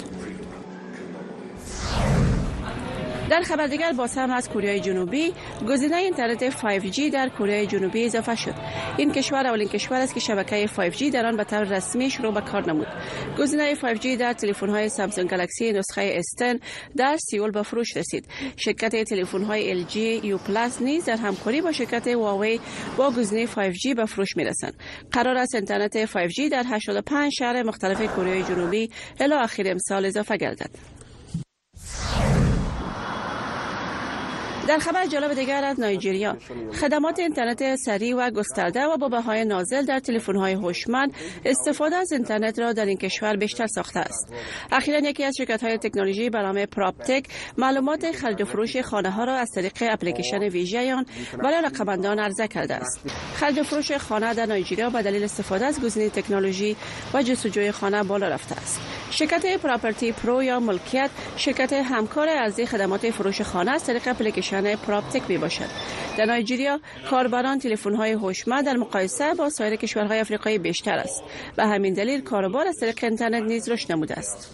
در خبر دیگر باز هم از کره جنوبی گزینه اینترنت فایو جی در کره جنوبی اضافه شد. این کشور اولین کشور است که شبکه فایو جی در آن به طور رسمی شروع به کار نمود. گزینه فایو جی در تلفن‌های سامسونگ گالاکسی نسخه اس ده در سئول به فروش رسید. شرکت تلفن‌های ال جی یو پلاس نیز در همکاری با شرکت هواوی با گزینه فایو جی به فروش می‌رسند. قرار است اینترنت فایو جی در هشتاد و پنج شهر مختلف کره جنوبی الی آخر امسال اضافه گردد. در خبر جالب دیگر از نایجریا، خدمات اینترنت سریع و گسترده و با بهای نازل در تلفن‌های هوشمند استفاده از اینترنت را در این کشور بیشتر ساخته است. اخیراً یکی از شرکت‌های تکنولوژی به نام پراپتک معلومات خرید و فروش خانه‌ها را از طریق اپلیکیشن ویژه آن برای علاقه‌مندان عرضه کرده است. خرید و فروش خانه در نایجریا به دلیل استفاده از گزینه تکنولوژی و جستجوی خانه بالا رفته است. شرکت پراپرتی پرو یا ملکیت شرکت همکار ارزی خدمات فروش خانه از طریق اپلیکیشن پراپتک می باشد. در نایجریا کاربران تلفن‌های هوشمند در مقایسه با سایر کشورهای آفریقایی بیشتر است. به همین دلیل کاروبار از طریق اینترنت نیز رشد نموده است.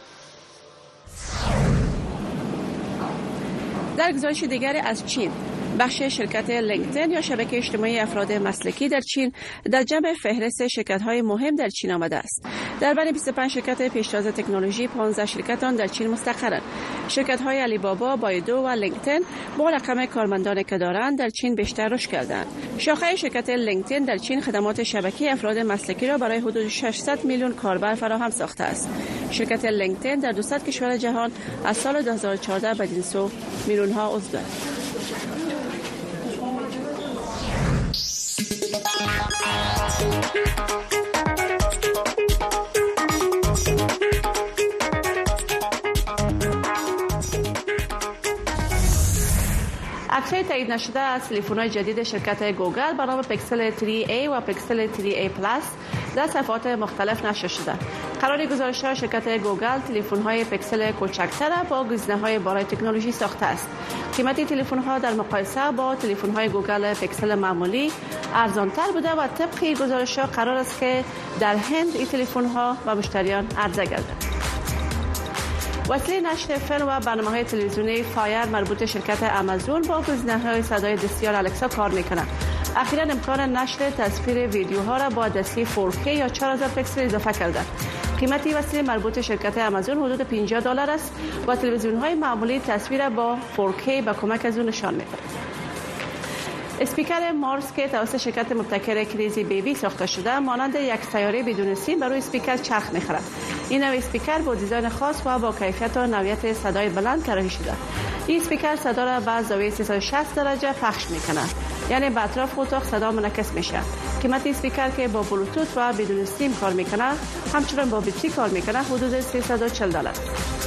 در گزارش دیگری از چین، بخش شرکت لینکدین یا شبکه اجتماعی افراد مسلکی در چین در جمع فهرست شرکت‌های مهم در چین آمده است. در بین بیست و پنج شرکت پیشتاز تکنولوژی، پانزده شرکت آن در چین مستقرند. شرکت‌های علی بابا، بایدو و لینکدین با رقم کارمندانی که دارند در چین بیشتر رشد کردند. شاخه شرکت لینکدین در چین خدمات شبکه افراد مسلکی را برای حدود ششصد میلیون کاربر فراهم ساخته است. شرکت لینکدین در دویست کشور جهان از سال دو هزار و چهارده به این سو میلیون ها عضو دارد. عکس‌های تایید نشده از تلفن‌های جدید شرکت گوگل به نام پیکسل سه ای و پیکسل سه ای پلاس در صفحات مختلف نشر شده. قرار گزارش‌ها شرکت گوگل تلفن‌های پیکسل کوچکتر با گزینه‌های بالای تکنولوژی ساخته است. قیمت تلفن‌ها در مقایسه با تلفن‌های گوگل پیکسل معمولی ارزان‌تر بوده و طبق گزارش‌ها قرار است که در هند این تلفن‌ها به مشتریان عرضه گردد. وسیله نشر فیلم و برنامه‌های تلویزیونی فایر مربوط شرکت آمازون با گزینه‌های صدای دستیار الکسا کار می‌کند. اخیراً امکان نشر تصویر ویدیوها را با دستی فور کی یا چهار هزار پیکسل اضافه کرده. قیمت وسیله مربوط شرکت آمازون حدود پنجاه دلار است و تلویزیون‌های معمولی تصویر با فور کی به کمک از اون نشان می‌دهد. اسپیکر مارس که توسط شرکت مبتکر کریزی بیبی ساخته شده مانند یک سیاره بدون سیم بر روی اسپیکر چرخ می‌خورد. این نوع اسپیکر با دیزاین خاص و با کیفیت و نوعیت صدای بلند طراحی شده. این اسپیکر صدا را به زاویه سیصد و شصت درجه پخش می‌کند، یعنی به اطراف اتاق صدا منعکس میشه. قیمت اسپیکر که با بلوتوث و بدون سیم کار میکنه همچنین با بطری کار میکنه حدود سیصد و چهل دلار.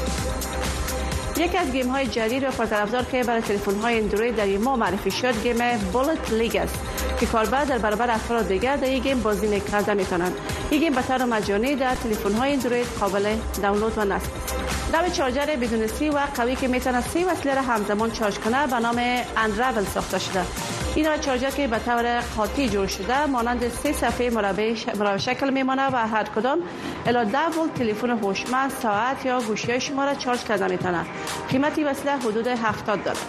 یکی از گیم های جدید و پرطرفدار که برای تلفن های اندروید در این ماه معرفی شد گیم بولت لیگ است که کاربر در برابر افراد دیگر در این گیم بازی میکرده میتونن. این گیم به طور مجانی در تلفن های اندروید قابل دانلود و نصب است. نوع چارجر بدون سی و قوی که میتونه سی وسیله را همزمان چارج کنه به نام اندرابل ساخته شده. این نوع چارجر که به طور قاطی جوړ شده مانند سه صفحه مربع مربع شکل میمونه و هر کدام الی ده ولت تلفن هوشمند، ساعت یا گوشی شما را چارج کرده میتونه. قیمت وسیله حدود هفتاد دلار.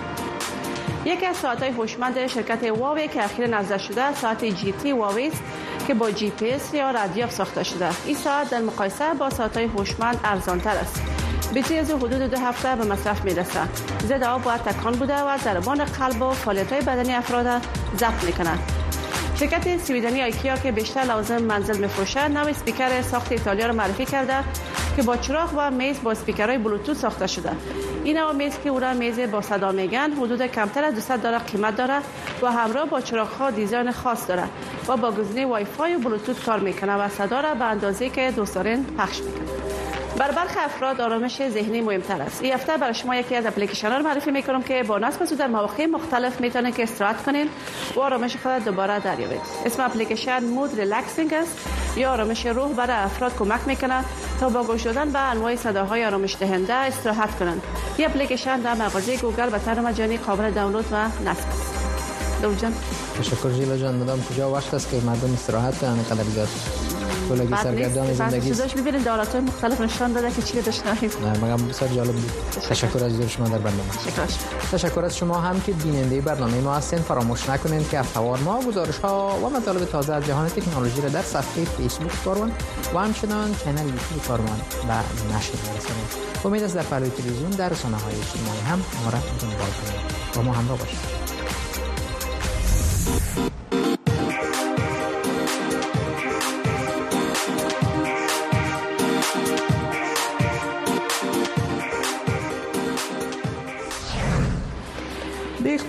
یکی از ساعت‌های هوشمند شرکت هواوی که اخیراً نازل شده ساعت جی تی هواوی است که با جی پی اس یا رادیو ساخته شده. این ساعت در مقایسه با ساعت‌های هوشمند ارزان‌تر است. بطری از حدود دو هفته به مصرف میرسه. ضد آب و تکان بوده و ضربان قلب و فعالیت‌های بدنی افراد ضبط میکنه. شرکت سویدنی آیکیا که بیشتر لوازم منزل میفروشه نوع اسپیکر ساخت ایتالیا را معرفی کرده که با چراغ و میز با اسپیکرهای بلوتوث ساخته شده. این نوع میز که او را میز با صدا میگن حدود کمتر از دویست دلار قیمت داره و همراه با چراغ‌ها دیزاین خاص داره و با گزینه وای فای و بلوتوث کار میکنه و صدا را به اندازه‌ای که دوست دارین پخش میکنه. بر برخی افراد آرامش ذهنی مهمتر است. این هفته برای شما یکی از اپلیکیشن‌ها رو معرفی می‌کنم که با نصب در مواقع مختلف میتونه که استراحت کنین و آرامش خود دوباره دریابید. اسم اپلیکیشن مود ریلکسینگ است یا آرامش روح برای افراد کمک میکنه تا با گوش دادن به انواع صداهای آرامش دهنده استراحت کنند. این اپلیکیشن در مغازه گوگل به طور مجانی قابل دانلود و نصب است. دوجان تشکر جیلا جان. مدام کجا وقت است که مردم استراحت کنن اینقدر زیاد طولگی سرگردان زندگی است. ببینید دارات‌های مختلف نشان داده که چی داشتیم. نه مگم بسیار جالب بود. تشکر از حضور شما در برنامه. تشکر از شما هم که بیننده برنامه ما هستین. فراموش نکنید که هفته‌وار ما گزارش‌ها و مطالب تازه از جهان تکنولوژی را در صفحه فیسبوک کارون و همچنین کانال یوتیوب کارون و نشر می‌رسانید. امید است در پلوی تلویزیون در رسانه‌های اجتماعی هم ما را دنبال کنید. با ما همراه باشید.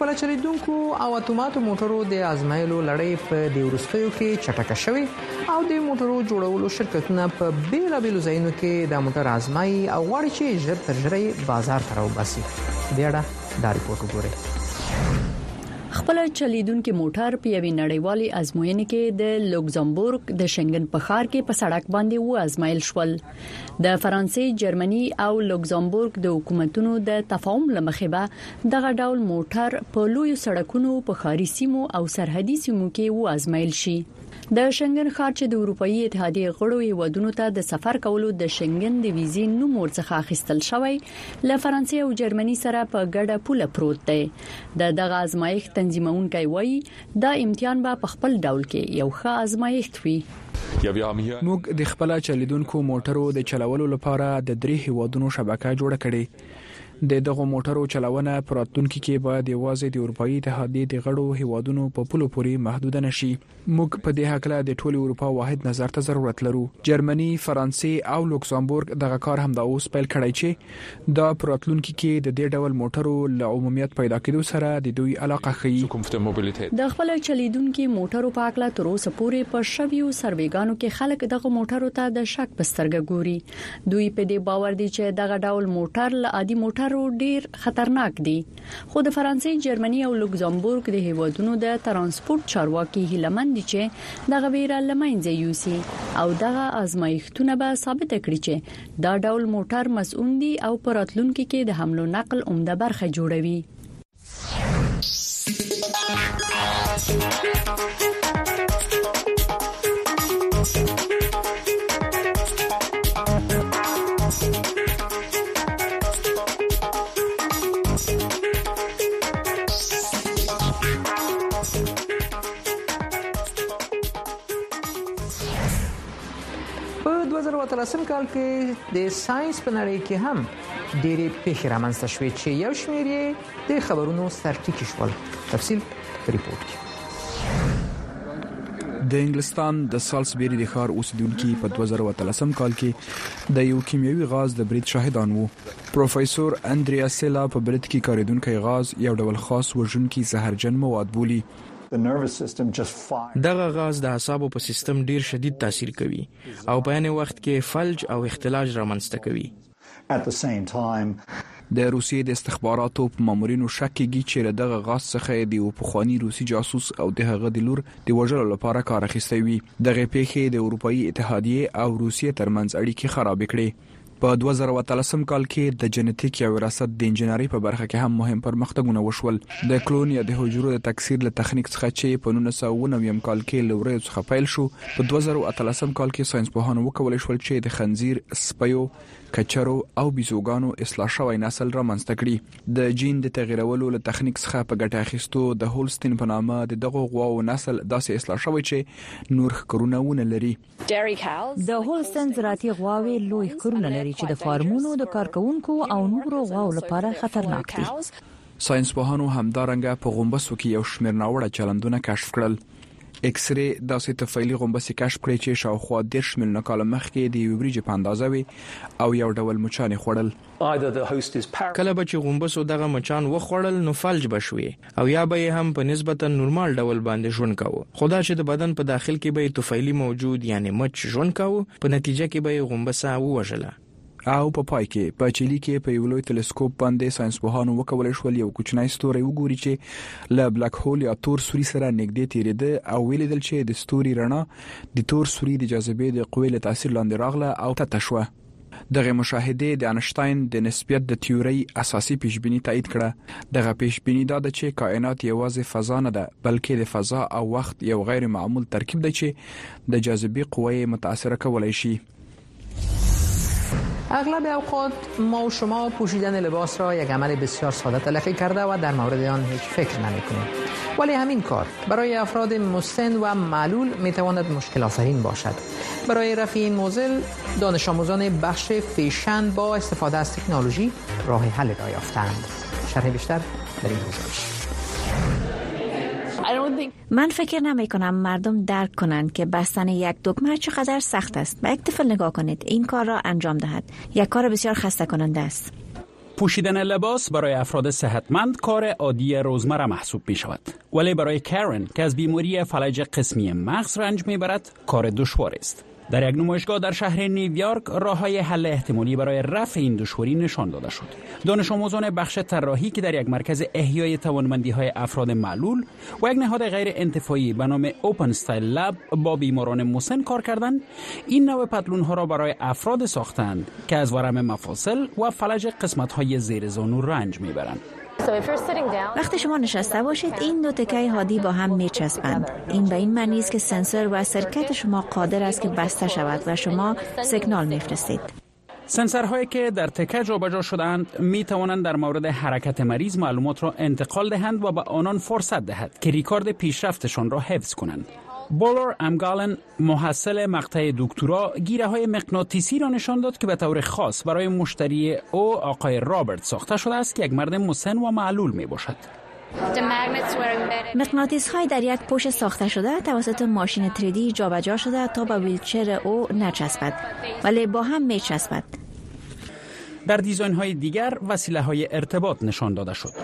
خپل چلیدونکو او اتوماتو موټرو د ازمایلو لړۍ په د ورستیو کې چټکه شوی او د موټرو جوړولو شرکتونه په بیلابیلو ځایونو کې د موټر ازمایي او غواړي چې ژر تر ژره بازار ته راوباسي. د اړه دا ریپورت وګورئ. خپل چلیدونکو موټر په یوې نړیوالې ازموینې کې د لوکزامبورګ د شنګن په ښار کې په سړک باندې و ازمایل شول. د فرانسې، جرمني او لوکزامبورګ د حکومتونو د تفاهم لمخې به دغه ډول موټر په لوی سړکونو په ښاري سیمو او سرحدي سیمو کې و ازمایل شي. د شنګن ښار چې د اروپאי اتحادیې غړو هیوادونو ته د سفر کولو د شنګن د ویزې نوم ورڅخه اخیستل شوی له فرانسې او جرمني سره په ګډه پوله پروت دی. د دغه ازمایښت تنظیمونکي وایي دا امتحان به په خپل ډول کې یو ښه ازمایښت وي. موږ د خپل چلیدونکو موټرو د چلولو لپاره د درې هیوادونو شبکه جوړه کړې. د دغه موټرو چلونه پراتونکو کې باید یوازې د اروپאי اتحادیې د غړو هیوادونو په پولو پورې محدود نشي. موږ په دې حق له د ټولو اروپا واحد نظر ته ضرورت لرو. جرمني، فرانسې او لوکزامبورګ دغه کار هم دا اوس پیل کړی چې دا پراتونکو کې د دې ډول موټرو له عمومیت پیدا کېدو سره د دوی علاقه ښيي. د خپل چلیدونکو موټرو په اړه تر اوسه پورې په شویو سروېګانو کې خلک دغه موټرو ته د شک په سترګه ګوري. دوی په دې باور دي چې دغه ډول موټر له عادي موټر ډیر خطرناک دي. خو د فرانسې، جرمني او لوکزامبورګ د هیوادونو د ترانسپورت چارواکي هیلمن دي چې دغه ویره لمنځه یوسي او دغه ازمایښتونه به ثابت کړي چې دا ډول موټر مسؤل دي او پراتلونکو کې د حمل او نقل عمده برخه جوړوي. دوه زره اتلسم کال کې د ساينس په نړۍ کې هم ډېرې پیښې رامنځته شوې چې یو شمېر یې د خبرونو سرټکی شول. تفصیل په ریپورت کې. د انګلستان د سالزبری د ښار اوسیدونکو په دوه زره اتلسم کال کې د یو کیمیاوي غاز د برید شاهدان وو. پروفیسور اندریا سیلا په برید کې کاریدونکو غاز یو ډول خاص وژونکي زهرجن مواد بولي. دغه غاز د اعصابو په سیستم ډیر شدید تاثیر کوي او په عین وخت کې فلج او اختلاج رامنځته کوي. د روسیې د استخباراتو په مامورینو شک کیږي چې دغه غاز څخه د یو پخوانی روسي جاسوس او د هغه د لور د وژلو لپاره کار اخیستی وي. دغه پیښې د اروپאי اتحادیې او روسیې ترمنځ اړیکې خراب کړې. په دوه زره اتلسم کال کې د جنټیک او وراثت د انجنیری په برخه کې هم مهم پرمختګونه وشول. د کلون یا د حجرو د تکثیر له تخنیک څخه چې په نولس سوه اوه نوي کال کې لوري څخه پیل شو، په دوه زره اتلسم کال کې ساينس پوهانو وکولای شول چې د خنزیر، سپیو، کچرو او بیزوګانو اصلاح شوی نسل رامنځته کړي. د جین د تغیرولو له تخنیک څخه په ګټه اخیستو د هولستین په نامه د دغه غواو نسل داسې اصلاح شوی چې نور ښکرونه ونه لري. د هولستین زراعتي غواوې لوی ښکرونه لري چې د فارمونو د کارکونکو او نورو غواو لپاره خطرناک دي. ساينس پوهانو همدارنګه په غومبسو کې یو شمېر ناوړه چلندونه کشف کړل. ایکس ری داسې تفصیلي غومبسې کشف کړې چې شاوخوا دېرش میلیونه کاله مخکې د یو وریجې په اندازه وي او یو ډول مچان خوړل. کله به چې غومبسو دغه مچان وخوړل نو فلج بشوي او یا به هم په نسبتا نورمال ډول باندې ژوند کاوه. خدا چې د بدن په داخل کې به طفیلی موجود یعنی مچ ژوند کاوه، په نتیجه کې به غومبسه ووژله. او په پای کې په چيلي کې په یو لوی ټلسکوپ باندې ساينس پوهانو وکولای شول یو کوچنی ستوری وګوري چې له بلاک هول یا تور سوري سره نږدې تیریده او ویلیدل چې د ستوري رڼا د تور سوري د جاذبې د قوې له تاثیر لاندې راغله او تتشوه. دغه مشاهده د انشتاین د نسبیت د تیوري اساسي پیشبینی تایید کړه. دغه پیشبینی دا ده چې کائنات یوازې فضا نه ده بلکې د فضا او وخت یو غیر معمول ترکیب دی چې د جاذبې قوې متاثر کولای شي. اغلب اوقات ما و شما پوشیدن لباس را یک عمل بسیار ساده تلقی کرده و در مورد آن هیچ فکر نمی‌کنیم. ولی همین کار برای افراد مسن و معلول میتواند مشکل آفرین باشد. برای رفع این معضل دانش آموزان بخش فیشن با استفاده از تکنولوژی راه حل را یافتند. شرح بیشتر در این گزارش. من فکر نمی کنم مردم درک کنند که بستن یک دکمه چقدر سخت است. به یک طفل نگاه کنید، این کار را انجام دهد یک کار بسیار خسته کننده است. پوشیدن لباس برای افراد صحتمند کار عادی روزمره محسوب می شود. ولی برای کارن که از بیماری فلج قسمی مغز رنج می برد کار دشوار است. در یک نمایشگاه در شهر نیویورک راه‌های حل احتمالی برای رفع این دشواری نشان داده شد. دانش آموزان بخش طراحی که در یک مرکز احیای توانمندی‌های افراد معلول و یک نهاد غیر انتفاعی به نام اوپن استایل لب با بیماران مسن کار کردند، این نوع پتلون‌ها را برای افراد ساختند که از ورم مفاصل و فلج قسمت‌های زیر زانو رنج می‌برند. وقتی شما نشسته باشید این دو تکه هادی با هم میچسبند. این به این معنی است که سنسور و سرکت شما قادر است که بسته شود و شما سیگنال میفرستید. سنسورهایی که در تکه جابجا شده‌اند می توانند در مورد حرکت مریض معلومات را انتقال دهند و به آنان فرصت دهد که ریکارد پیشرفتشان را حفظ کنند. بولر امگالن محصل مقطع دکترا گیره های مغناطیسی را نشان داد که به طور خاص برای مشتری او آقای رابرت ساخته شده است که یک مرد مسن و معلول می باشد. مغناطیس های در یک پوش ساخته شده توسط ماشین تری دی جابجا شده تا به ویلچر او نچسبد، ولی با هم می چسبد. در دیزاین های دیگر وسیله های ارتباط نشان داده شد.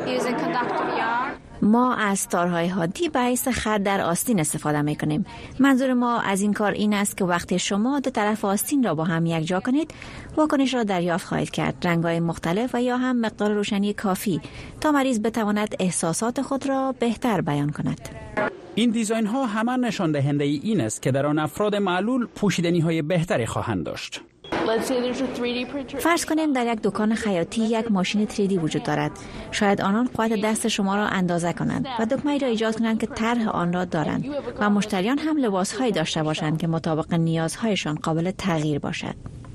ما از تارهای هادی به حیث خط در آستین استفاده می کنیم. منظور ما از این کار این است که وقتی شما دو طرف آستین را با هم یکجا کنید، واکنش را دریافت خواهید کرد، رنگ‌های مختلف و یا هم مقدار روشنی کافی تا مریض بتواند احساسات خود را بهتر بیان کند. این دیزاین ها همه نشان دهنده این است که در آن افراد معلول پوشیدنی های بهتری خواهند داشت. فرض کنیم در یک دکان خیاطی یک ماشین تری دی وجود دارد. شاید آنان قوت دست شما را اندازه کنند و دکمه‌ای را ایجاد کنند که طرح آن را دارند و مشتریان هم لباسهایی داشته باشند که مطابق نیازهایشان قابل تغییر باشد.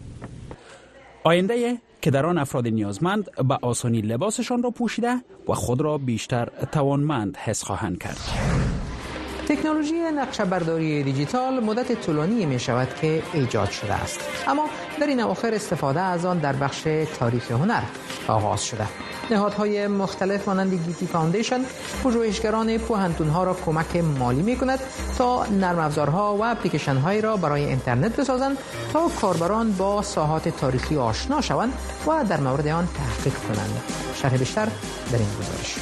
آینده که در آن افراد نیازمند به آسانی لباسشان را پوشیده و خود را بیشتر توانمند حس خواهند کرد. تکنولوژی نقشه برداری دیجیتال مدت طولانی می شود که ایجاد شده است، اما در این اواخر استفاده از آن در بخش تاریخ هنر آغاز شده. نهادهای مختلف مانند گیتی فاوندیشن پژوهشگران پوهنتون‌ها را کمک مالی می کند تا نرم افزارها و اپلیکیشن هایی را برای اینترنت بسازند تا کاربران با ساحات تاریخی آشنا شوند و در مورد آن تحقیق کنند. شرح بیشتر در این گزارش.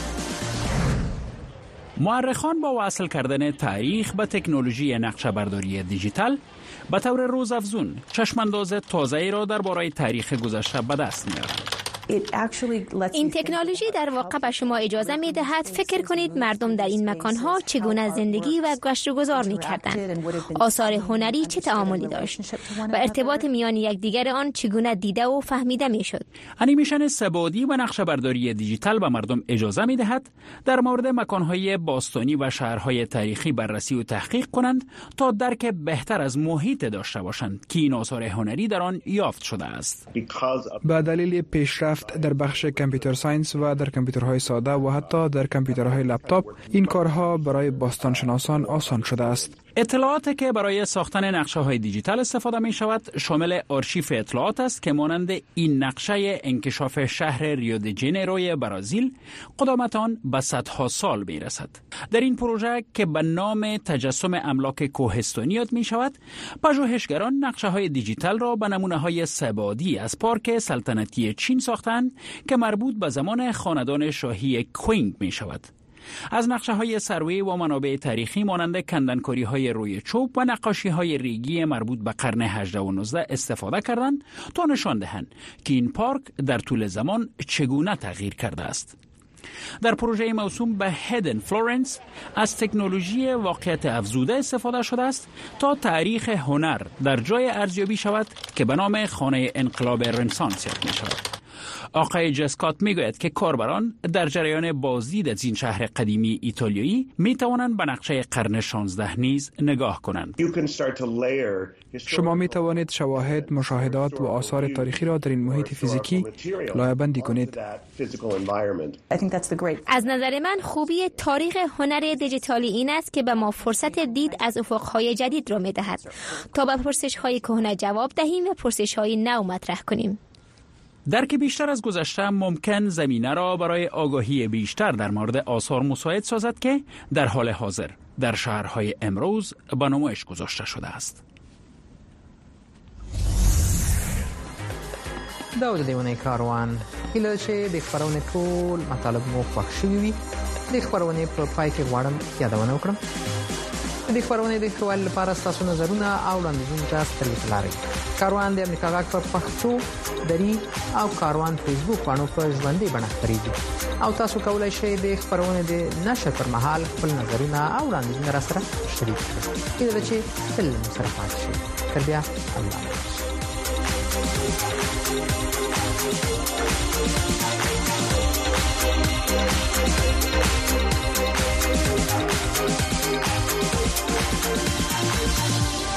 مورخان با وصل کردن تاریخ به تکنولوژی نقشه برداری دیجیتال به طور روزافزون چشمانداز تازه‌ای را درباره تاریخ گذشته به دست می‌آورند. این تکنولوژی در واقع به شما اجازه می دهد فکر کنید مردم در این مکانها چگونه زندگی و گشت و گذار می کردند، آثار هنری چه تعاملی داشت و ارتباط میان یکدیگر آن چگونه دیده و فهمیده می شد. انیمیشن سه‌بعدی و نقشه برداری دیجیتال به مردم اجازه می دهد در مورد مکانهای باستانی و شهرهای تاریخی بررسی و تحقیق کنند تا درک بهتر از محیط داشته باشند که این آثار هنری در آن یافت شده است. به دلیل پیشرفت در بخش کامپیوتر ساینس و در کامپیوترهای ساده و حتی در کامپیوترهای لپتاپ این کارها برای باستانشناسان آسان شده است. اطلاعاتی که برای ساختن نقشه‌های دیجیتال استفاده می شود شامل آرشیو اطلاعات است که مانند این نقشه انکشاف شهر ریو دی ژانیروی برزیل قدامت آن به صدها سال می رسد. در این پروژه که به نام تجسم املاک کوهستانی یاد می شود، پژوهشگران نقشه‌های دیجیتال را به نمونه‌های سه‌بعدی از پارک سلطنتی چین ساختند که مربوط به زمان خاندان شاهی کوینگ می شود. از نقشه های سروی و منابع تاریخی مانند کندنکاری های روی چوب و نقاشی های ریگی مربوط به قرن هجدهم و نوزدهم استفاده کردند تا نشان دهند که این پارک در طول زمان چگونه تغییر کرده است. در پروژه موسوم به هیدن فلورنس از تکنولوژی واقعیت افزوده استفاده شده است تا تاریخ هنر در جای ارزیابی شود که به نام خانه انقلاب رنسانس یاد می شود. آقای جسکات میگوید که کاربران در جریان بازدید از این شهر قدیمی ایتالیایی می توانند به نقشه قرن شانزدهم نیز نگاه کنند. شما می توانید شواهد، مشاهدات و آثار تاریخی را در این محیط فیزیکی لایه‌بندی کنید. از نظر من خوبی تاریخ هنر دیجیتالی این است که به ما فرصت دید از افق‌های جدید را می دهد تا به پرسش‌های کهنه جواب دهیم و پرسش‌های نو مطرح کنیم. درک بیشتر از گذشته ممکن زمینه را برای آگاهی بیشتر در مورد آثار مساعد سازد که در حال حاضر در شهرهای امروز به نمایش گذاشته شده است. داود دیوانه کاروان هیله چې د خبرونه ټول مطالب مو خوښ شوي وي. د خبرونه په پای کې غواړم یادونه وکړم د خبرونه د خپل لپاره تاسو نظرونه او وړاندیزونه تاسو ته لري. کاروان د امریکا غاک په پښتو دری او کاروان فیسبوک باندې په ژوندۍ بڼه خبريږي او تاسو کولای شئ د خبرونه د نشر پر مهال خپل نظرونه او وړاندیزونه را سره شریک کړئ. کله چې تل سره پاتې شئ. تر بیا الله Thank you.